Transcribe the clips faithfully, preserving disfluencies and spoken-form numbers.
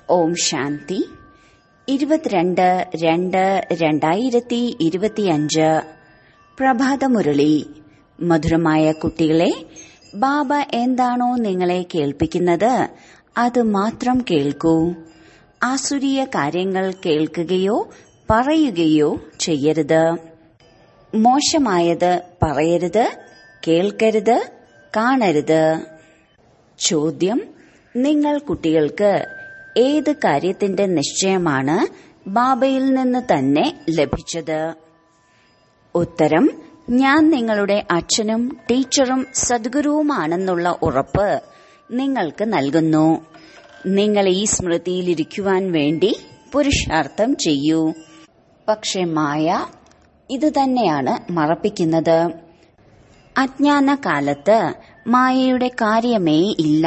ഓം ശാന്തി. ഇരുപത്തിരണ്ട് രണ്ട് രണ്ടായിരത്തി ഇരുപത്തിയഞ്ച് പ്രഭാതമുരളി. മധുരമായ കുട്ടികളെ, ബാബ എന്താണോ നിങ്ങളെ കേൾപ്പിക്കുന്നത് അത് മാത്രം കേൾക്കൂ. ആസുരീയ കാര്യങ്ങൾ കേൾക്കുകയോ പറയുകയോ ചെയ്യരുത്. മോശമായത് പറയരുത്, കേൾക്കരുത്, കാണരുത്. ചോദ്യം: നിങ്ങൾ കുട്ടികൾക്ക് ഏത് കാര്യത്തിന്റെ നിശ്ചയമാണ് ബാബയിൽ നിന്ന് തന്നെ ലഭിച്ചത്? ഉത്തരം: ഞാൻ നിങ്ങളുടെ അച്ഛനും ടീച്ചറും സദ്ഗുരുവുമാണെന്നുള്ള ഉറപ്പ് നിങ്ങൾക്ക് നൽകുന്നു. നിങ്ങൾ ഈ സ്മൃതിയിലിരിക്കുവാൻ വേണ്ടി പുരുഷാർത്ഥം ചെയ്യൂ. പക്ഷെ മായ ഇതുതന്നെയാണ് മറപ്പിക്കുന്നത്. അജ്ഞാന കാലത്ത് മായയുടെ കാര്യമേ ഇല്ല.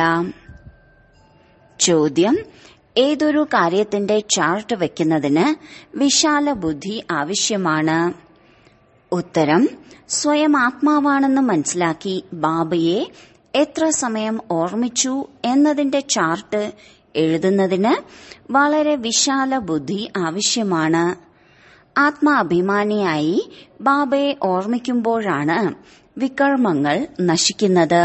ചോദ്യം: ഏതൊരു കാര്യത്തിന്റെ ചാർട്ട് വയ്ക്കുന്നതിന് വിശാല ബുദ്ധി ആവശ്യമാണ്? ഉത്തരം: സ്വയം ആത്മാവാണെന്ന് മനസ്സിലാക്കി ബാബയെ എത്ര സമയം ഓർമ്മിച്ചു എന്നതിന്റെ ചാർട്ട് എഴുതുന്നതിന് വളരെ വിശാല ബുദ്ധി ആവശ്യമാണ്. ആത്മാഭിമാനിയായി ബാബയെ ഓർമ്മിക്കുമ്പോഴാണ് വികർമ്മങ്ങൾ നശിക്കുന്നത്.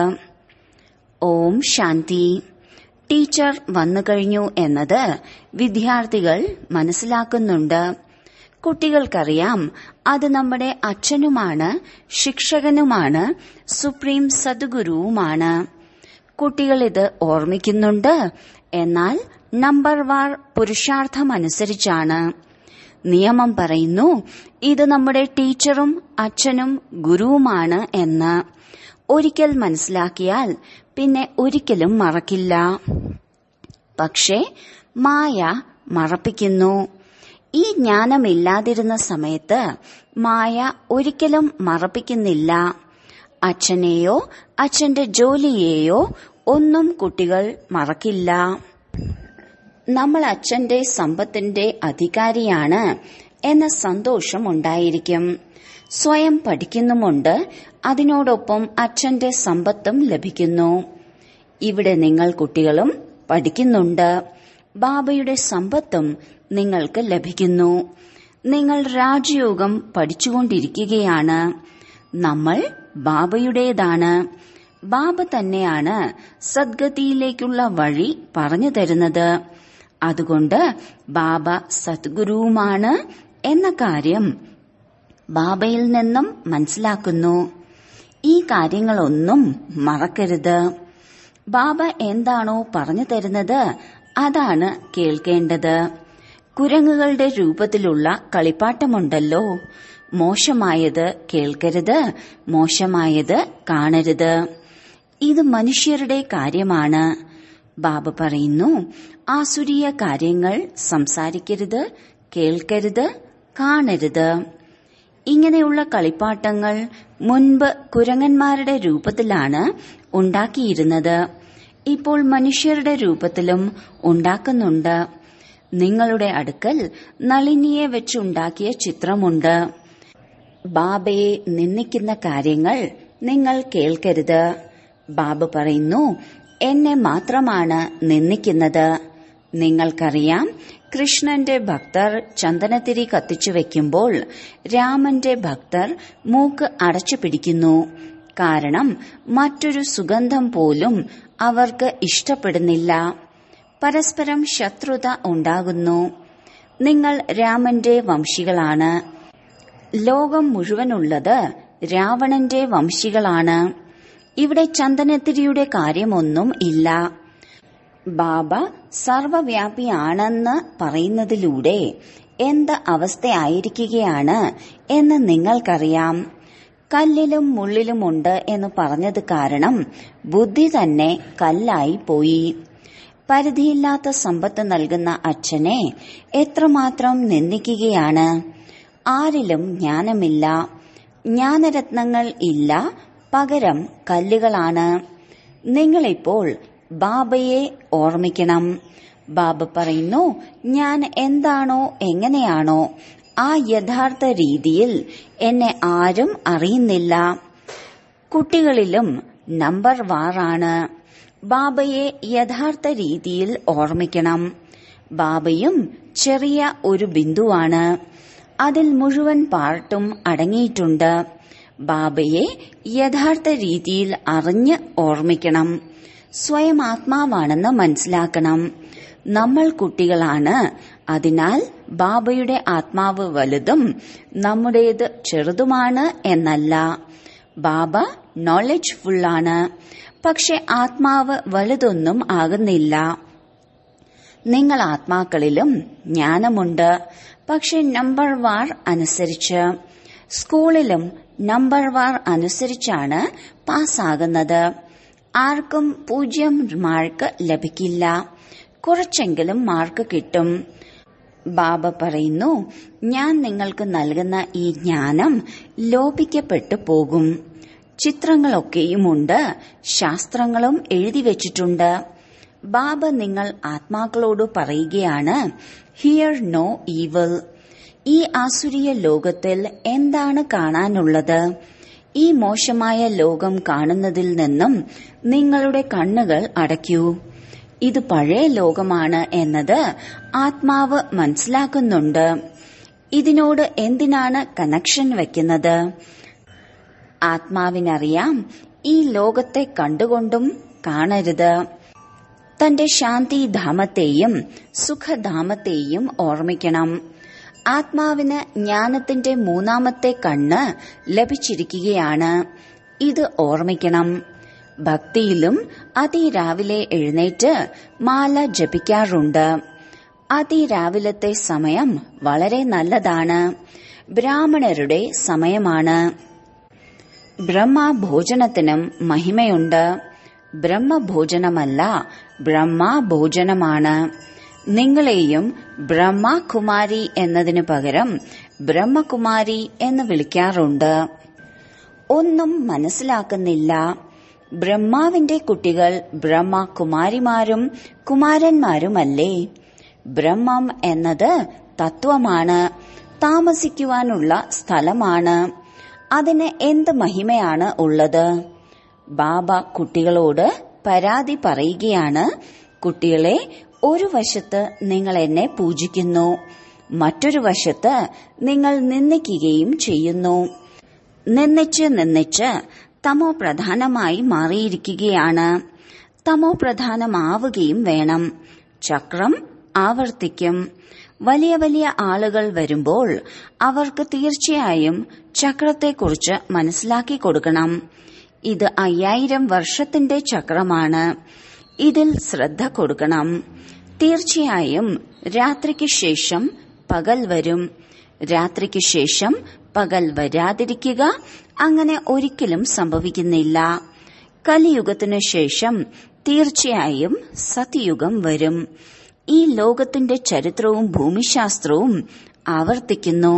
ഓം ശാന്തി. ടീച്ചർ വന്നുകഴിഞ്ഞു എന്നത് വിദ്യാർത്ഥികൾ മനസ്സിലാക്കുന്നുണ്ട്. കുട്ടികൾക്കറിയാം അത് നമ്മുടെ അച്ഛനുമാണ്, ശിക്ഷകനുമാണ്, സുപ്രീം സദ്ഗുരുവുമാണ്. കുട്ടികൾ ഇത് ഓർമ്മിക്കുന്നുണ്ട്. എന്നാൽ നമ്പർ വാർ പുരുഷാർത്ഥമനുസരിച്ചാണ്. നിയമം പറയുന്നു ഇത് നമ്മുടെ ടീച്ചറും അച്ഛനും ഗുരുവുമാണ് എന്ന്. ഒരിക്കൽ മനസ്സിലാക്കിയാൽ പിന്നെ ഒരിക്കലും മറക്കില്ല. പക്ഷേ മായ മറപ്പിക്കുന്നു. ഈ ജ്ഞാനമില്ലാതിരുന്ന സമയത്ത് മായ ഒരിക്കലും മറപ്പിക്കുന്നില്ല. അച്ഛനെയോ അച്ഛന്റെ ജോലിയെയോ ഒന്നും കുട്ടികൾ മറക്കില്ല. നമ്മൾ അച്ഛന്റെ സമ്പത്തിന്റെ അധികാരിയാണ് എന്ന സന്തോഷം ഉണ്ടായിരിക്കും. സ്വയം പഠിക്കുന്നുമുണ്ട്, അതിനോടൊപ്പം അച്ഛന്റെ സമ്പത്തും ലഭിക്കുന്നു. ഇവിടെ നിങ്ങൾ കുട്ടികളും പഠിക്കുന്നുണ്ട്, ബാബയുടെ സമ്പത്തും നിങ്ങൾക്ക് ലഭിക്കുന്നു. നിങ്ങൾ രാജയോഗം പഠിച്ചുകൊണ്ടിരിക്കുകയാണ്. നമ്മൾ ബാബയുടേതാണ്. ബാബ തന്നെയാണ് സദ്ഗതിയിലേക്കുള്ള വഴി പറഞ്ഞു തരുന്നത്. അതുകൊണ്ട് ബാബ സദ്ഗുരുവുമാണ് എന്ന കാര്യം ബാബയിൽ നിന്നും മനസ്സിലാക്കുന്നു. ഈ കാര്യങ്ങളൊന്നും മറക്കരുത്. ബാബ എന്താണോ പറഞ്ഞു തരുന്നത് അതാണ് കേൾക്കേണ്ടത്. കുരങ്ങുകളുടെ രൂപത്തിലുള്ള കളിപ്പാട്ടമുണ്ടല്ലോ, മോശമായത് കേൾക്കരുത്, മോശമായത് കാണരുത്. ഇത് മനുഷ്യരുടെ കാര്യമാണ്. ബാബ പറയുന്നു ആസുരീയ കാര്യങ്ങൾ സംസാരിക്കരുത്, കേൾക്കരുത്, കാണരുത്. ഇങ്ങനെയുള്ള കളിപ്പാട്ടങ്ങൾ മുൻപ് കുരങ്ങന്മാരുടെ രൂപത്തിലാണ് ഉണ്ടാക്കിയിരുന്നത്. ഇപ്പോൾ മനുഷ്യരുടെ രൂപത്തിലും ഉണ്ടാക്കുന്നുണ്ട്. നിങ്ങളുടെ അടുക്കൽ നളിനിയെ വെച്ചുണ്ടാക്കിയ ചിത്രമുണ്ട്. ബാബയെ നിന്ദിക്കുന്ന കാര്യങ്ങൾ നിങ്ങൾ കേൾക്കരുത്. ബാബ പറയുന്നു എന്നെ മാത്രമാണ് നിന്ദിക്കുന്നത്. നിങ്ങൾക്കറിയാം, കൃഷ്ണന്റെ ഭക്തർ ചന്ദനത്തിരി കത്തിച്ചു വെക്കുമ്പോൾ രാമന്റെ ഭക്തർ മൂക്ക് അടച്ചു പിടിക്കുന്നു. കാരണം മറ്റൊരു സുഗന്ധം പോലും അവർക്ക് ഇഷ്ടപ്പെടുന്നില്ല. പരസ്പരം ശത്രുത ഉണ്ടാകുന്നു. നിങ്ങൾ രാമന്റെ വംശികളാണ്. ലോകം മുഴുവനുള്ളത് രാവണന്റെ വംശികളാണ്. ഇവിടെ ചന്ദനത്തിരിയുടെ കാര്യമൊന്നും ഇല്ല. ബാബ സർവവ്യാപിയാണെന്ന് പറയുന്നതിലൂടെ എന്ത് അവസ്ഥയായിരിക്കുകയാണ് എന്ന് നിങ്ങൾക്കറിയാം. കല്ലിലും മുള്ളിലുമുണ്ട് എന്ന് പറഞ്ഞത് കാരണം ബുദ്ധി തന്നെ കല്ലായി പോയി. പരിധിയില്ലാത്ത സമ്പത്ത് നൽകുന്ന അച്ഛനെ എത്രമാത്രം നിന്ദിക്കുകയാണ്. ആരിലും ജ്ഞാനമില്ല, ജ്ഞാനരത്നങ്ങൾ ഇല്ല, പകരം കല്ലുകളാണ്. നിങ്ങളിപ്പോൾ ബാബയെ ഓർമ്മിക്കണം. ബാബ പറയുന്നു ഞാൻ എന്താണോ എങ്ങനെയാണോ ആ യഥാർത്ഥ രീതിയിൽ എന്നെ ആരും അറിയുന്നില്ല. കുട്ടികളിലും നമ്പർ വാറാണ്. ബാബയെ യഥാർത്ഥ രീതിയിൽ ഓർമ്മിക്കണം. ബാബയും ചെറിയ ഒരു ബിന്ദുവാണ്. അതിൽ മുഴുവൻ പാർട്ടും അടങ്ങിയിട്ടുണ്ട്. ബാബയെ യഥാർത്ഥ രീതിയിൽ അറിഞ്ഞ് ഓർമ്മിക്കണം. സ്വയം ആത്മാവാണെന്ന് മനസ്സിലാക്കണം. നമ്മൾ കുട്ടികളാണ്. അതിനാൽ ബാബയുടെ ആത്മാവ് വലുതും നമ്മുടേത് ചെറുതുമാണ് എന്നല്ല. ബാബ നോളജ് ഫുള്ളാണ്. പക്ഷെ ആത്മാവ് വലുതൊന്നും ആകുന്നില്ല. നിങ്ങൾ ആത്മാക്കളിലും ജ്ഞാനമുണ്ട്. പക്ഷെ നമ്പർ വാർ അനുസരിച്ച്. സ്കൂളിലും നമ്പർ വാർ അനുസരിച്ചാണ് പാസ്സാകുന്നത്. ആർക്കും പൂജ്യം മാർക്ക് ലഭിക്കില്ല. കുറച്ചെങ്കിലും മാർക്ക് കിട്ടും. ബാബ പറയുന്നു, ഞാൻ നിങ്ങൾക്ക് നൽകുന്ന ഈ ജ്ഞാനം ലോപിക്കപ്പെട്ടു പോകും. ചിത്രങ്ങളൊക്കെയുമുണ്ട്, ശാസ്ത്രങ്ങളും എഴുതി വച്ചിട്ടുണ്ട്. ബാബ നിങ്ങൾ ആത്മാക്കളോട് പറയുകയാണ്, ഹിയർ നോ ഈവിൾ. ഈ ആസുരീയ ലോകത്തിൽ എന്താണ് കാണാനുള്ളത്? ഈ മോശമായ ലോകം കാണുന്നതിൽ നിന്നും നിങ്ങളുടെ കണ്ണുകൾ അടയ്ക്കൂ. ഇത് പഴയ ലോകമാണ് എന്നത് ആത്മാവ് മനസ്സിലാക്കുന്നുണ്ട്. ഇതിനോട് എന്തിനാണ് കണക്ഷൻ വയ്ക്കുന്നത്? ആത്മാവിനറിയാം, ഈ ലോകത്തെ കണ്ടുകൊണ്ടും കാണരുത്. തന്റെ ശാന്തിധാമത്തെയും സുഖധാമത്തെയും ഓർമ്മിക്കണം. ആത്മാവിന് ജ്ഞാനത്തിന്റെ മൂന്നാമത്തെ കണ്ണ് ലഭിച്ചിരിക്കുകയാണ്. ഇത് ഓർമ്മിക്കണം. ഭക്തിയിലും അതിരാവിലെ എഴുന്നേറ്റ് മാല ജപിക്കാറുണ്ട്. അതിരാവിലത്തെ സമയം വളരെ നല്ലതാണ്. ബ്രാഹ്മണരുടെ സമയമാണ്. ബ്രഹ്മഭോജനത്തിനും മഹിമയുണ്ട്. ബ്രഹ്മഭോജനമല്ല, ബ്രഹ്മഭോജനമാണ്. നിങ്ങളെയും ബ്രഹ്മകുമാരി എന്നതിനു പകരം ബ്രഹ്മകുമാരി എന്ന് വിളിക്കാറുണ്ട്. ഒന്നും മനസ്സിലാക്കുന്നില്ല. ബ്രഹ്മാവിന്റെ കുട്ടികൾ ബ്രഹ്മകുമാരിമാരും കുമാരന്മാരുമല്ലേ? ബ്രഹ്മം എന്നത് തത്വമാണ്, താമസിക്കുവാനുള്ള സ്ഥലമാണ്. അതിന് എന്ത് മഹിമയാണ് ഉള്ളത്? ബാബ കുട്ടികളോട് പരാതി പറയുകയാണ്, കുട്ടികളെ, ഒരു വശത്ത് നിങ്ങൾ എന്നെ പൂജിക്കുന്നു, മറ്റൊരു വശത്ത് നിങ്ങൾ നിന്ദിക്കുകയും ചെയ്യുന്നു. നിന്ദിച്ച് നിന്ദിച്ച് തമോ പ്രധാനമായി മാറിയിരിക്കുകയാണ്. തമോ പ്രധാനമാവുകയും വേണം. ചക്രം ആവർത്തിക്കും. വലിയ വലിയ ആളുകൾ വരുമ്പോൾ അവർക്ക് തീർച്ചയായും ചക്രത്തെക്കുറിച്ച് മനസ്സിലാക്കി കൊടുക്കണം. ഇത് അയ്യായിരം വർഷത്തിന്റെ ചക്രമാണ്. ഇതിൽ ശ്രദ്ധ കൊടുക്കണം. തീർച്ചയായും രാത്രിക്ക് ശേഷം പകൽ വരും. രാത്രിക്ക് ശേഷം പകൽ വരാതിരിക്കുക അങ്ങനെ ഒരിക്കലും സംഭവിക്കുന്നില്ല. കലിയുഗത്തിനു ശേഷം തീർച്ചയായും സത്യയുഗം വരും. ഈ ലോകത്തിന്റെ ചരിത്രവും ഭൂമിശാസ്ത്രവും ആവർത്തിക്കുന്നു.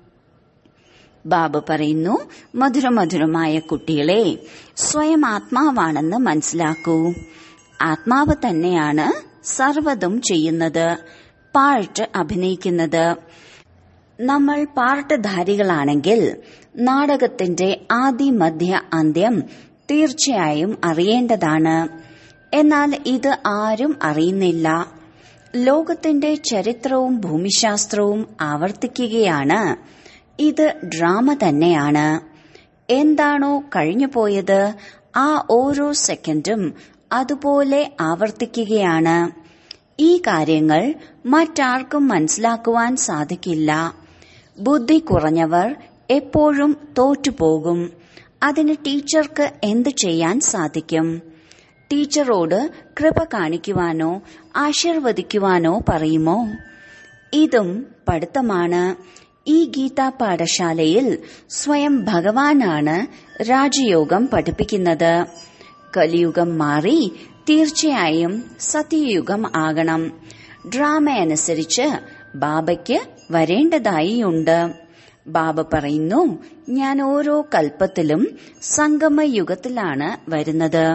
ബാബ പറയുന്നു, മധുരമധുരമായ കുട്ടികളെ, സ്വയം ആത്മാവാണെന്ന് മനസ്സിലാക്കൂ. ആത്മാവ് തന്നെയാണ് സർവ്വതും ചെയ്യുന്നത്, പാർട്ട് അഭിനയിക്കുന്നത്. നമ്മൾ പാർട്ട്ധാരികളാണെങ്കിൽ നാടകത്തിന്റെ ആദി മധ്യ അന്ത്യം തീർച്ചയായും അറിയേണ്ടതാണ്. എന്നാൽ ഇത് ആരും അറിയുന്നില്ല. ലോകത്തിന്റെ ചരിത്രവും ഭൂമിശാസ്ത്രവും ആവർത്തിക്കുകയാണ്. ഇത് ഡ്രാമ തന്നെയാണ്. എന്താണോ കഴിഞ്ഞുപോയത് ആ ഓരോ സെക്കൻഡും അതുപോലെ ആവർത്തിക്കുകയാണ്. ഈ കാര്യങ്ങൾ മറ്റാർക്കും മനസ്സിലാക്കുവാൻ സാധിക്കില്ല. ബുദ്ധി കുറഞ്ഞവർ എപ്പോഴും തോറ്റുപോകും. അതിന് ടീച്ചർക്ക് എന്തു ചെയ്യാൻ സാധിക്കും? ടീച്ചറോട് കൃപ കാണിക്കുവാനോ ആശീർവദിക്കുവാനോ പറയുമോ? ഇതും പഠിത്തമാണ്. ഈ ഗീതാ പാഠശാലയിൽ സ്വയം ഭഗവാനാണ് രാജയോഗം പഠിപ്പിക്കുന്നത്. കലിയുഗം മാറി തീർച്ചയായും സത്യയുഗം ആകണം. ഡ്രാമയനുസരിച്ച് ബാബയ്ക്ക് വരേണ്ടതായിയുണ്ട്. ബാബ പറയുന്നു, ഞാൻ ഓരോ കൽപ്പത്തിലും സംഗമയുഗത്തിലാണ് വരുന്നത്.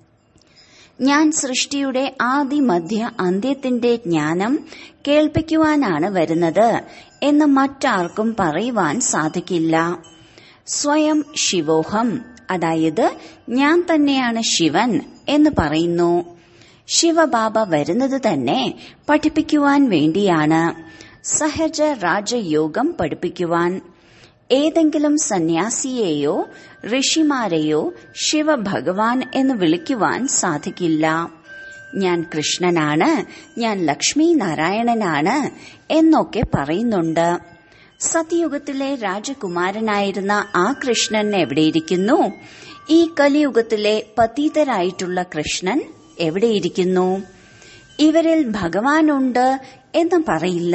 ഞാൻ സൃഷ്ടിയുടെ ആദി മധ്യ അന്ത്യത്തിന്റെ ജ്ഞാനം കേൾപ്പിക്കുവാനാണ് വരുന്നത് എന്ന് മറ്റാർക്കും പറയുവാൻ സാധിക്കില്ല. സ്വയം ശിവോഹം, അതായത് ഞാൻ തന്നെയാണ് ശിവൻ എന്ന് പറയുന്നു. ശിവബാബ വരുന്നത് തന്നെ പഠിപ്പിക്കുവാൻ വേണ്ടിയാണ്, സഹജ രാജയോഗം പഠിപ്പിക്കുവാൻ. ഏതെങ്കിലും സന്യാസിയെയോ ഋഷിമാരെയോ ശിവഭഗവാൻ എന്ന് വിളിക്കുവാൻ സാധിക്കില്ല. ഞാൻ കൃഷ്ണനാണ്, ഞാൻ ലക്ഷ്മി നാരായണനാണ് എന്നൊക്കെ പറയുന്നുണ്ട്. സത്യയുഗത്തിലെ രാജകുമാരനായിരുന്ന ആ കൃഷ്ണൻ എവിടെയിരിക്കുന്നു? ഈ കലിയുഗത്തിലെ പതീതരായിട്ടുള്ള കൃഷ്ണൻ എവിടെയിരിക്കുന്നു? ഇവരിൽ ഭഗവാനുണ്ട് എന്ന് പറയില്ല.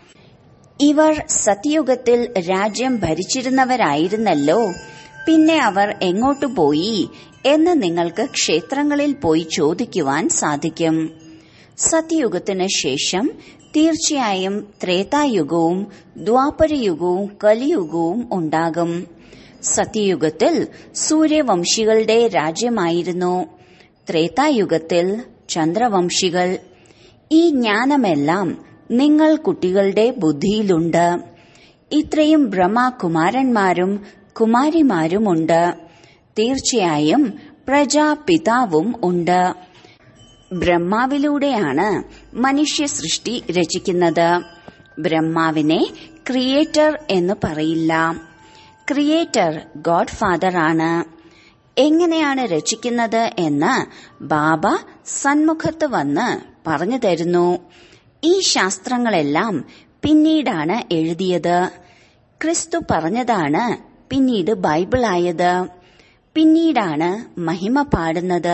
ഇവർ സത്യയുഗത്തിൽ രാജ്യം ഭരിച്ചിരുന്നവരായിരുന്നല്ലോ, പിന്നെ അവർ എങ്ങോട്ടു പോയി എന്ന് നിങ്ങൾക്ക് ക്ഷേത്രങ്ങളിൽ പോയി ചോദിക്കുവാൻ സാധിക്കും. സത്യയുഗത്തിന് ശേഷം തീർച്ചയായും ത്രേതായുഗവും ദ്വാപരയുഗവും കലിയുഗവും ഉണ്ടാകും. സത്യയുഗത്തിൽ സൂര്യവംശികളുടെ രാജ്യമായിരുന്നു, ത്രേതായുഗത്തിൽ ചന്ദ്രവംശികൾ. ഈ ജ്ഞാനമെല്ലാം നിങ്ങൾ കുട്ടികളുടെ ബുദ്ധിയിലുണ്ട്. ഇത്രയും ബ്രഹ്മകുമാരന്മാരും കുമാരിമാരുമുണ്ട്. തീർച്ചയായും പ്രജാപിതാവും ഉണ്ട്. ബ്രഹ്മാവിലൂടെയാണ് മനുഷ്യ സൃഷ്ടി രചിക്കുന്നത്. ബ്രഹ്മാവിനെ ക്രിയേറ്റർ എന്ന് പറയില്ല. ക്രിയേറ്റർ ഗോഡ് ഫാദർ ആണ്. എങ്ങനെയാണ് രചിക്കുന്നത് എന്ന് ബാബ സന്മുഖത്ത് വന്ന് പറഞ്ഞു തരുന്നു. ഈ ശാസ്ത്രങ്ങളെല്ലാം പിന്നീടാണ് എഴുതിയത്. ക്രിസ്തു പറഞ്ഞതാണ് പിന്നീട് ബൈബിളായത്. പിന്നീടാണ് മഹിമ പാടുന്നത്.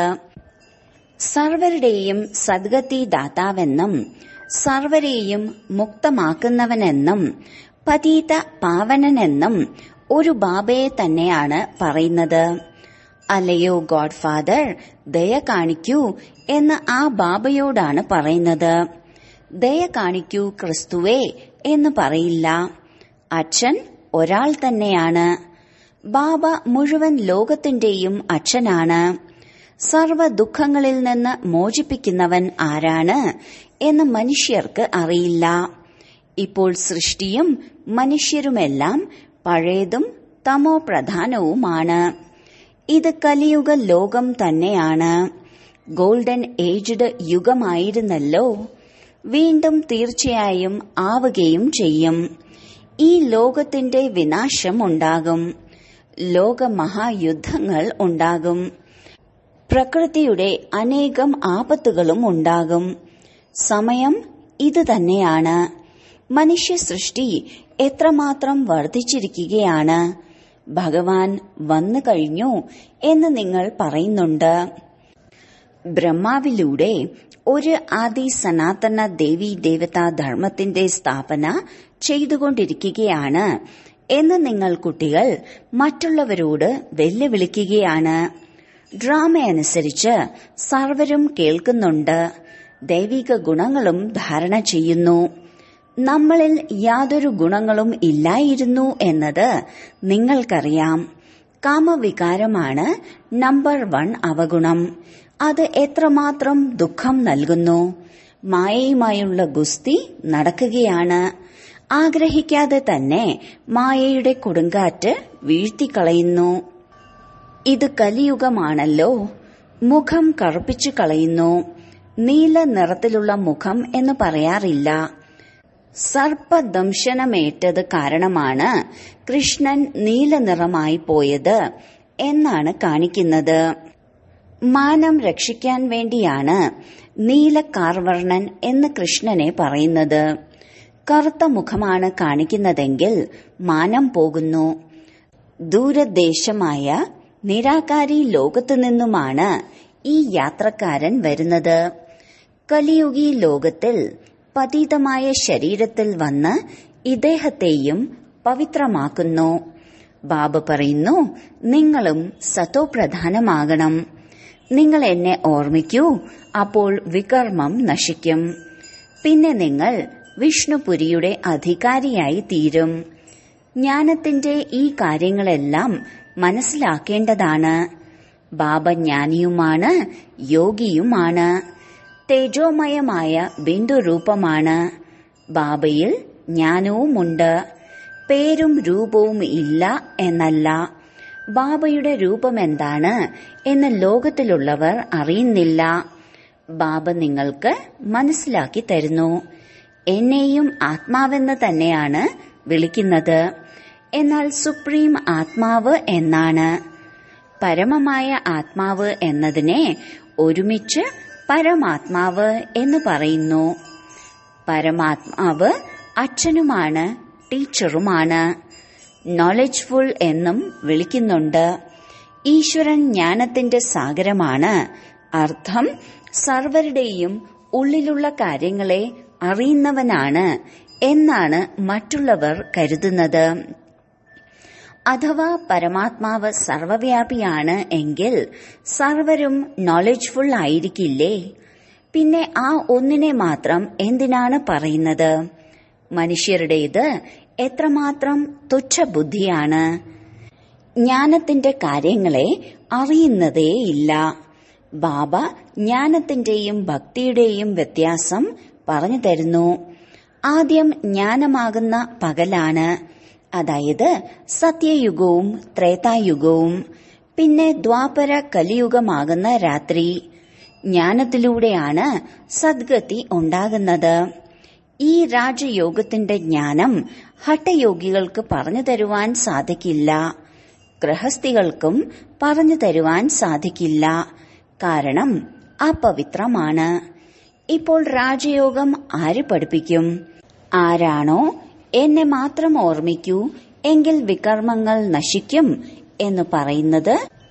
സർവരുടെയും സദ്ഗതി ദാതാവെന്നും സർവരെയും മുക്തമാക്കുന്നവനെന്നും പതീത പാവനനെന്നും ഒരു ബാബയെ തന്നെയാണ് പറയുന്നത്. അല്ലയോ ഗോഡ് ഫാദർ, ദയ കാണിക്കൂ എന്ന് ആ ബാബയോടാണ് പറയുന്നത്. ദയ കാണിക്കൂ ക്രിസ്തുവേ എന്ന് പറയില്ല. അച്ഛൻ ഒരാൾ തന്നെയാണ്. ബാബ മുഴുവൻ ലോകത്തിന്റെയും അച്ഛനാണ്. സർവ ദുഃഖങ്ങളിൽ നിന്ന് മോചിപ്പിക്കുന്നവൻ ആരാണ് എന്ന് മനുഷ്യർക്ക് അറിയില്ല. ഇപ്പോൾ സൃഷ്ടിയും മനുഷ്യരുമെല്ലാം പഴയതും തമോ പ്രധാനവുമാണ്. ഇത് കലിയുഗ ലോകം തന്നെയാണ്. ഗോൾഡൻ ഏജ്ഡ് യുഗമായിരുന്നല്ലോ. വീണ്ടും തീർച്ചയായും ആവുകയും ചെയ്യും. ഈ ലോകത്തിന്റെ വിനാശം ഉണ്ടാകും. ലോകമഹായുദ്ധങ്ങൾ ഉണ്ടാകും. പ്രകൃതിയുടെ അനേകം ആപത്തുകളും ഉണ്ടാകും. സമയം ഇത് തന്നെയാണ്. മനുഷ്യ സൃഷ്ടി എത്രമാത്രം വർദ്ധിച്ചിരിക്കുകയാണ്. ഭഗവാൻ വന്നു കഴിഞ്ഞു എന്ന് നിങ്ങൾ പറയുന്നുണ്ട്. ബ്രഹ്മാവിലൂടെ ഒരു ആദി സനാതന ദേവി ദേവതാ ധർമ്മത്തിന്റെ സ്ഥാപന ചെയ്തുകൊണ്ടിരിക്കുകയാണ് എന്ന് നിങ്ങൾ കുട്ടികൾ മറ്റുള്ളവരോട് വെല്ലുവിളിക്കുകയാണ്. ഡ്രാമയനുസരിച്ച് സർവരും കേൾക്കുന്നുണ്ട്. ദൈവിക ഗുണങ്ങളും ധാരണ ചെയ്യുന്നു. നമ്മളിൽ യാതൊരു ഗുണങ്ങളും ഇല്ലായിരുന്നു എന്നത് നിങ്ങൾക്കറിയാം. കാമവികാരമാണ് നമ്പർ വൺ അവഗുണം. അത് എത്രമാത്രം ദുഃഖം നൽകുന്നു. മായയുമായുള്ള ഗുസ്തി നടക്കുകയാണ്. ആഗ്രഹിക്കാതെ തന്നെ മായയുടെ കൊടുങ്കാറ്റ് വീഴ്ത്തിക്കളയുന്നു. ഇത് കലിയുഗമാണല്ലോ. മുഖം കറുപ്പിച്ചു കളയുന്നു. നീല നിറത്തിലുള്ള മുഖം എന്ന് പറയാറില്ല. സർപ്പദംശനമേറ്റത് കാരണമാണ് കൃഷ്ണൻ നീല നിറമായി പോയത് എന്നാണ് കാണിക്കുന്നത്. മാനം രക്ഷിക്കാൻ വേണ്ടിയാണ് നീലക്കാർവർണൻ എന്ന് കൃഷ്ണനെ പറയുന്നത്. കറുത്ത മുഖമാണ് കാണിക്കുന്നതെങ്കിൽ മാനം പോകുന്നു. ദൂരദേശമായ നിരാകാരി ലോകത്തു നിന്നുമാണ് ഈ യാത്രക്കാരൻ വരുന്നത്. കലിയുഗി ലോകത്തിൽ പതീതമായ ശരീരത്തിൽ വന്ന് ഇദ്ദേഹത്തെയും പവിത്രമാക്കുന്നു. ബാബ പറയുന്നു, നിങ്ങളും സതോപ്രധാനമാകണം. നിങ്ങൾ എന്നെ ഓർമ്മിക്കൂ, അപ്പോൾ വികർമ്മം നശിക്കും. പിന്നെ നിങ്ങൾ വിഷ്ണുപുരിയുടെ അധികാരിയായി തീരും. ജ്ഞാനത്തിന്റെ ഈ കാര്യങ്ങളെല്ലാം മനസ്സിലാക്കേണ്ടതാണ്. ബാബ ജ്ഞാനിയുമാണ്, യോഗിയുമാണ്, തേജോമയമായ ബിന്ദുരൂപമാണ്. ബാബയിൽ ജ്ഞാനവുമുണ്ട്. പേരും രൂപവും ഇല്ല എന്നല്ല. ബാബയുടെ രൂപമെന്താണ് എന്ന് ലോകത്തിലുള്ളവർ അറിയുന്നില്ല. ബാബ നിങ്ങൾക്ക് മനസ്സിലാക്കി തരുന്നു. എന്നെയും ആത്മാവെന്ന് തന്നെയാണ് വിളിക്കുന്നത്, എന്നാൽ സുപ്രീം ആത്മാവ് എന്നാണ്. പരമമായ ആത്മാവ് എന്നതിനെ ഒരുമിച്ച് പരമാത്മാവ് എന്ന് പറയുന്നു. പരമാത്മാവ് അച്ഛനുമാണ്, ടീച്ചറുമാണ്. നോളജ്ഫുൾ എന്നും വിളിക്കുന്നുണ്ട്. ഈശ്വരൻ ജ്ഞാനത്തിന്റെ സാഗരമാണ്. അർത്ഥം സർവരുടെയും ഉള്ളിലുള്ള കാര്യങ്ങളെ അറിയുന്നവനാണ് എന്നാണ് മറ്റുള്ളവർ കരുതുന്നത്. അഥവാ പരമാത്മാവ് സർവവ്യാപിയാണ് എങ്കിൽ സർവരും നോളജ്ഫുൾ ആയിരിക്കില്ലേ? പിന്നെ ആ ഒന്നിനെ മാത്രം എന്തിനാണ് പറയുന്നത്? മനുഷ്യരുടേത് എത്രമാത്രം തുച്ഛബുദ്ധിയാണ്. ജ്ഞാനത്തിന്റെ കാര്യങ്ങളെ അറിയുന്നതേയില്ല. ബാബ ജ്ഞാനത്തിന്റെയും ഭക്തിയുടെയും വ്യത്യാസം പറഞ്ഞു തരുന്നു. ആദ്യം ജ്ഞാനമാകുന്ന പകലാണ്, അതായത് സത്യയുഗവും ത്രേതായുഗവും. പിന്നെ ദ്വാപര കലിയുഗമാകുന്ന രാത്രി. ജ്ഞാനത്തിലൂടെയാണ് സദ്ഗതി ഉണ്ടാകുന്നത്. ഈ രാജയോഗത്തിന്റെ ജ്ഞാനം ഹഠയോഗികൾക്ക് പറഞ്ഞു തരുവാൻ സാധിക്കില്ല. ഗൃഹസ്ഥികൾക്കും പറഞ്ഞു തരുവാൻ സാധിക്കില്ല. കാരണം അപവിത്രമാണ്. ഇപ്പോൾ രാജയോഗം ആര് പഠിപ്പിക്കും? ആരാണോ എന്നെ മാത്രം ഓർമ്മിക്കൂ എങ്കിൽ വികർമ്മങ്ങൾ നശിക്കും എന്ന് പറയുന്നത്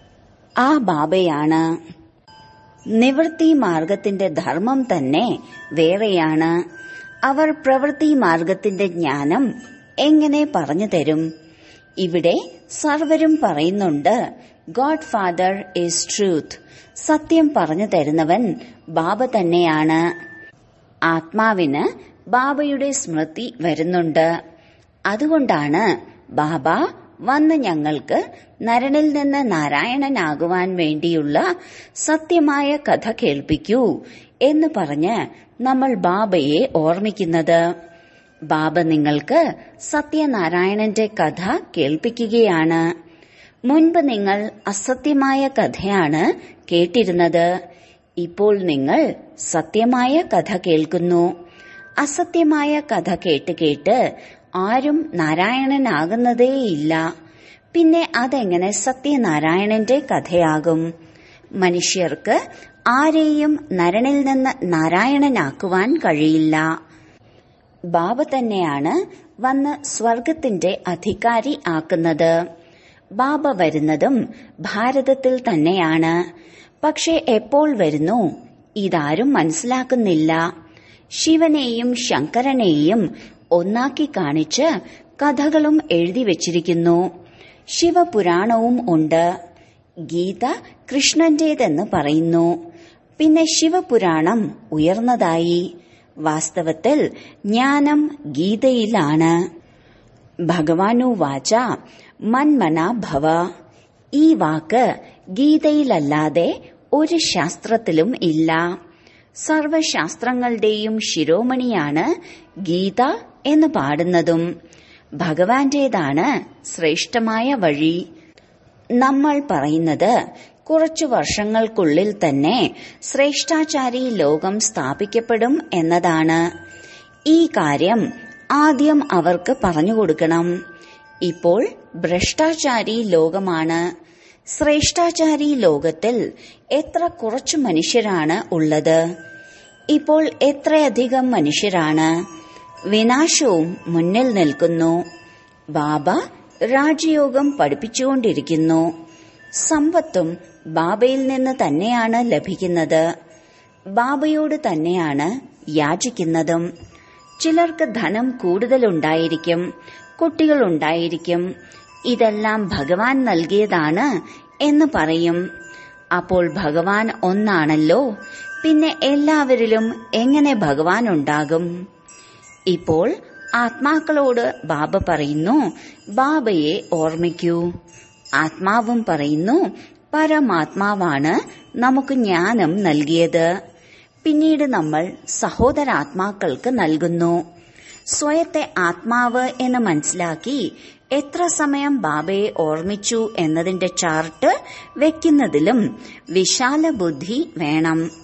ആ ബാബയാണ്. നിവൃത്തി മാർഗത്തിന്റെ ധർമ്മം തന്നെ വേറെയാണ്. അവർ പ്രവൃത്തി മാർഗത്തിന്റെ ജ്ഞാനം എങ്ങനെ പറഞ്ഞു തരും? ഇവിടെ സർവരും പറയുന്നുണ്ട്, ഗോഡ് ഫാദർ ഈസ് ട്രൂത്ത്. സത്യം പറഞ്ഞു തരുന്നവൻ ബാബ തന്നെയാണ്. ആത്മാവിന് ബാബയുടെ സ്മൃതി വരുന്നുണ്ട്. അതുകൊണ്ടാണ് ബാബ വന്ന് ഞങ്ങൾക്ക് നരനിൽ നിന്ന് നാരായണനാകുവാൻ വേണ്ടിയുള്ള സത്യമായ കഥ കേൾപ്പിക്കൂ എന്ന് പറഞ്ഞ് നമ്മൾ ബാബയെ ഓർമ്മിക്കുന്നത്. ബാബ നിങ്ങൾക്ക് സത്യനാരായണന്റെ കഥ കേൾപ്പിക്കുകയാണ്. മുൻപ് നിങ്ങൾ അസത്യമായ കഥയാണ് കേട്ടിരുന്നത്. ഇപ്പോൾ നിങ്ങൾ സത്യമായ കഥ കേൾക്കുന്നു. അസത്യമായ കഥ കേട്ട് കേട്ട് ആരും നാരായണനാകുന്നതേയില്ല. പിന്നെ അതെങ്ങനെ സത്യനാരായണന്റെ കഥയാകും? മനുഷ്യർക്ക് ആരെയും നരനിൽ നിന്ന് നാരായണനാക്കുവാൻ കഴിയില്ല. ബാബ തന്നെയാണ് വന്ന് സ്വർഗത്തിന്റെ അധികാരി ആക്കുന്നത്. ബാബ വരുന്നതും ഭാരതത്തിൽ തന്നെയാണ്. പക്ഷെ എപ്പോൾ വരുന്നു ഇതാരും മനസ്സിലാക്കുന്നില്ല. ശിവനെയും ശങ്കരനെയും ഒന്നാക്കി കാണിച്ച് കഥകളും എഴുതി വച്ചിരിക്കുന്നു. ശിവപുരാണവും ഉണ്ട്. ഗീത കൃഷ്ണന്റേതെന്ന് പറയുന്നു. പിന്നെ ശിവപുരാണം ഉയർന്നതായി. വാസ്തവത്തിൽ ജ്ഞാനം ഗീതയിലാണ്. ഭഗവാനു വാച മന്മന ഭവ. ഈ വാക്ക് ഗീതയിലല്ലാതെ ഒരു ശാസ്ത്രത്തിലും ഇല്ല. സർവശാസ്ത്രങ്ങളുടെയും ശിരോമണിയാണ് ഗീത എന്ന് പാടുന്നതും. ഭഗവാന്റേതാണ് ശ്രേഷ്ഠമായ വഴി. നമ്മൾ പറയുന്നത് കുറച്ചു വർഷങ്ങൾക്കുള്ളിൽ തന്നെ ശ്രേഷ്ഠാചാരി ലോകം സ്ഥാപിക്കപ്പെടും എന്നതാണ്. ഈ കാര്യം ആദ്യം അവർക്ക് പറഞ്ഞുകൊടുക്കണം. ഇപ്പോൾ ഭ്രഷ്ടാചാരി ലോകമാണ്. ശ്രേഷ്ഠാചാരി ലോകത്തിൽ എത്ര കുറച്ചു മനുഷ്യരാണ് ഉള്ളത്? ഇപ്പോൾ എത്രയധികം മനുഷ്യരാണ്? വിനാശവും മുന്നിൽ നിൽക്കുന്നു. ബാബ രാജയോഗം പഠിപ്പിച്ചുകൊണ്ടിരിക്കുന്നു. സമ്പത്തും ബാബയിൽ നിന്ന് തന്നെയാണ് ലഭിക്കുന്നത്. ബാബയോട് തന്നെയാണ് യാചിക്കുന്നതും. ചിലർക്ക് ധനം കൂടുതലുണ്ടായിരിക്കും, കുട്ടികളുണ്ടായിരിക്കും. ഇതെല്ലാം ഭഗവാൻ നൽകിയതാണ് എന്ന് പറയും. അപ്പോൾ ഭഗവാൻ ഒന്നാണല്ലോ, പിന്നെ എല്ലാവരിലും എങ്ങനെ ഭഗവാൻ ഉണ്ടാകും? ഇപ്പോൾ ആത്മാക്കളോട് ബാബ പറയുന്നു, ബാബയെ ഓർമ്മിക്കൂ. ആത്മാവും പറയുന്നു, പരമാത്മാവാണ് നമുക്ക് ജ്ഞാനം നൽകിയത്. പിന്നീട് നമ്മൾ സഹോദരാത്മാക്കൾക്ക് നൽകുന്നു. സ്വയത്തെ ആത്മാവ് എന്ന് മനസ്സിലാക്കി എത്ര സമയം ബാബയെ ഓർമ്മിച്ചു എന്നതിന്റെ ചാർട്ട് വെക്കുന്നതിലും വിശാല ബുദ്ധി വേണം.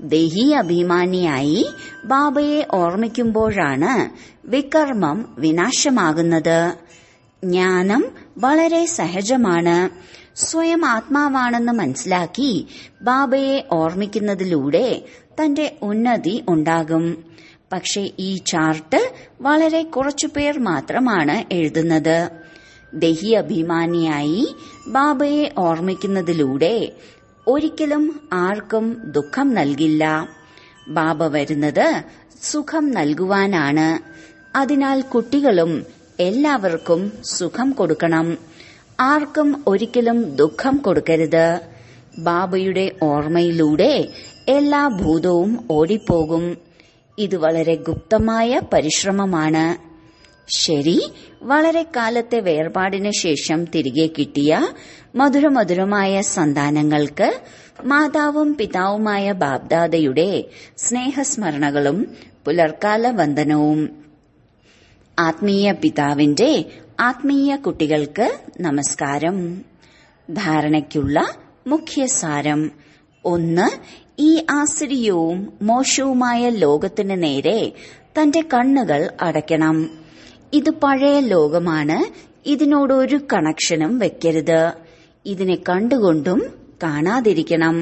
ദേഹി അഭിമാനിയായി ബാബയെ ഓർമ്മിക്കുമ്പോഴാണ് വികർമ്മം വിനാശമാകുന്നത്. ജ്ഞാനം വളരെ സഹജമാണ്. സ്വയം ആത്മാവാണെന്ന് മനസ്സിലാക്കി ബാബയെ ഓർമ്മിക്കുന്നതിലൂടെ തന്റെ ഉന്നതി ഉണ്ടാകും. പക്ഷെ ഈ ചാർട്ട് വളരെ കുറച്ചുപേർ മാത്രമാണ് എഴുതുന്നത്. ദേഹി അഭിമാനിയായി ബാബയെ ഓർമ്മിക്കുന്നതിലൂടെ ഒരിക്കലും ആർക്കും ദുഃഖം നൽകില്ല. ബാബ വരുന്നത് സുഖം നൽകുവാനാണ്. അതിനാൽ കുട്ടികളും എല്ലാവർക്കും സുഖം കൊടുക്കണം. ആർക്കും ഒരിക്കലും ദുഃഖം കൊടുക്കരുത്. ബാബയുടെ ഓർമ്മയിലൂടെ എല്ലാ ഭൂതവും ഓടിപ്പോകും. ഇത് വളരെ ഗുപ്തമായ പരിശ്രമമാണ്. ശരി, വളരെ കാലത്തെ വേർപാടിന് ശേഷം തിരികെ കിട്ടിയ മധുരമധുരമായ സന്താനങ്ങൾക്ക് മാതാവും പിതാവുമായ ബാബ്ദാദയുടെ സ്നേഹസ്മരണകളും പുലർക്കാല വന്ദനവും. ആത്മീയ പിതാവിന്റെ ആത്മീയ കുട്ടികൾക്ക് നമസ്കാരം. ധാരണയ്ക്കുള്ള മുഖ്യസാരം: ഒന്ന്, ഈ ആശ്ചര്യവും മോശവുമായ ലോകത്തിന് നേരെ തന്റെ കണ്ണുകൾ അടയ്ക്കണം. ഇത് പഴയ ലോകമാണ്. ഇതിനോട് ഒരു കണക്ഷനും വെക്കരുത്. ഇതിനെ കണ്ടുകൊണ്ടും കാണാതിരിക്കണം.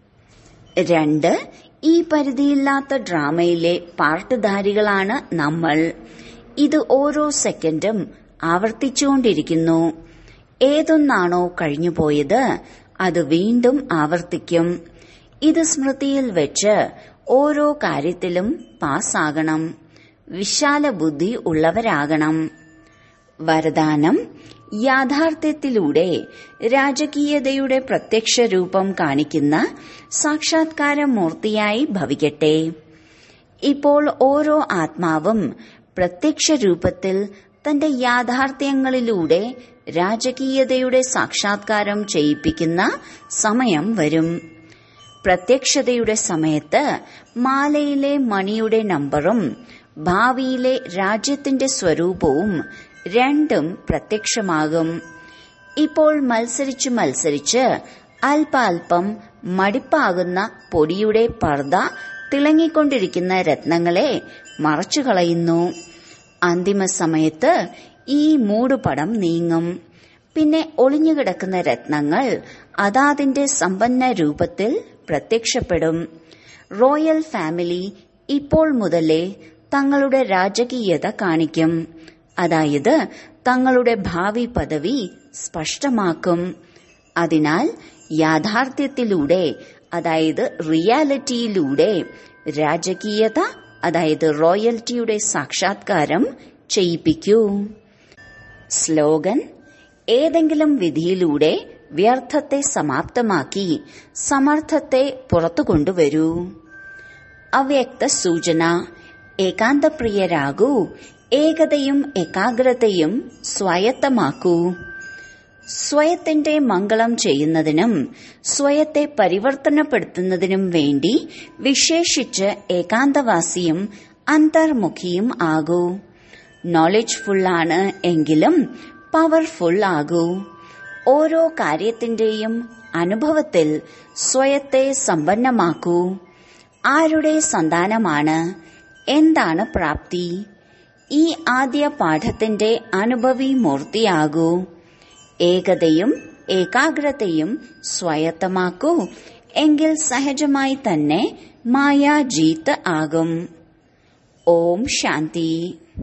രണ്ട്, ഈ പരിധിയില്ലാത്ത ഡ്രാമയിലെ പാർട്ടുധാരികളാണ് നമ്മൾ. ഇത് ഓരോ സെക്കൻഡും ആവർത്തിച്ചുകൊണ്ടിരിക്കുന്നു. ഏതൊന്നാണോ കഴിഞ്ഞുപോയത് അത് വീണ്ടും ആവർത്തിക്കും. ഇത് സ്മൃതിയിൽ വെച്ച് ഓരോ കാര്യത്തിലും പാസ്സാകണം. വിശാല ബുദ്ധി ഉള്ളവരാകണം. വരദാനം: യാഥാർത്ഥ്യത്തിലൂടെ രാജകീയതയുടെ പ്രത്യക്ഷ രൂപം കാണിക്കുന്ന സാക്ഷാത്കാര മൂർത്തിയായി ഭവിക്കട്ടെ. ഇപ്പോൾ ഓരോ ആത്മാവും പ്രത്യക്ഷ രൂപത്തിൽ തന്റെ യാഥാർത്ഥ്യങ്ങളിലൂടെ രാജകീയതയുടെ സാക്ഷാത്കാരം ചെയ്യിപ്പിക്കുന്ന സമയം വരും. പ്രത്യക്ഷതയുടെ സമയത്ത് മാലയിലെ മണിയുടെ നമ്പറും ഭാവിയിലെ രാജ്യത്തിന്റെ സ്വരൂപവും രണ്ടും പ്രത്യക്ഷമാകും. ഇപ്പോൾ മത്സരിച്ച് മത്സരിച്ച് അല്പാൽപം മടിപ്പാകുന്ന പൊടിയുടെ പർദ്ദ തിളങ്ങിക്കൊണ്ടിരിക്കുന്ന രത്നങ്ങളെ മറച്ചുകളയുന്നു. അന്തിമ സമയത്ത് ഈ മൂടുപടം നീങ്ങും. പിന്നെ ഒളിഞ്ഞുകിടക്കുന്ന രത്നങ്ങൾ അതാതിന്റെ സമ്പന്ന രൂപത്തിൽ പ്രത്യക്ഷപ്പെടും. റോയൽ ഫാമിലി ഇപ്പോൾ മുതലേ തങ്ങളുടെ രാജകീയത കാണിക്കും. അതായത് തങ്ങളുടെ ഭാവി പദവി സ്പഷ്ടമാക്കും. അതിനാൽ യാഥാർത്ഥ്യത്തിലൂടെ, അതായത് റിയാലിറ്റിയിലൂടെ രാജകീയത, അതായത് റോയൽറ്റിയുടെ സാക്ഷാത്കാരം ചെയ്യിപ്പിക്കൂ. സ്ലോഗൻ: ഏതെങ്കിലും വിധിയിലൂടെ വ്യർത്ഥത്തെ സമാപ്തമാക്കി സമർത്ഥത്തെ പുറത്തു കൊണ്ടുവരൂ. അവ്യക്ത സൂചന: ഏകാന്തപ്രിയരാകൂ. ഏകതയും ഏകാഗ്രതയും സ്വായത്തമാക്കൂ. സ്വയത്തിന്റെ മംഗളം ചെയ്യുന്നതിനും സ്വയത്തെ പരിവർത്തനപ്പെടുത്തുന്നതിനും വേണ്ടി വിശേഷിച്ച് ഏകാന്തവാസിയും അന്തർമുഖിയും ആകൂ. നോളജ്ഫുള്ളാണ് എങ്കിലും പവർഫുൾ ആകൂ. ഓരോ കാര്യത്തിന്റെയും അനുഭവത്തിൽ സ്വയത്തെ സമ്പന്നമാക്കൂ. ആരുടെ സന്താനമാണ്? എന്താണ് പ്രാപ്തി? ഈ ആദ്യ പാഠത്തിന്റെ അനുഭവി മൂർത്തിയാകൂ. ഏകതയും ഏകാഗ്രതയും സ്വായത്തമാക്കൂ. എങ്കിൽ സഹജമായി തന്നെ മായാജീത്ത് ആകും. ഓം ശാന്തി.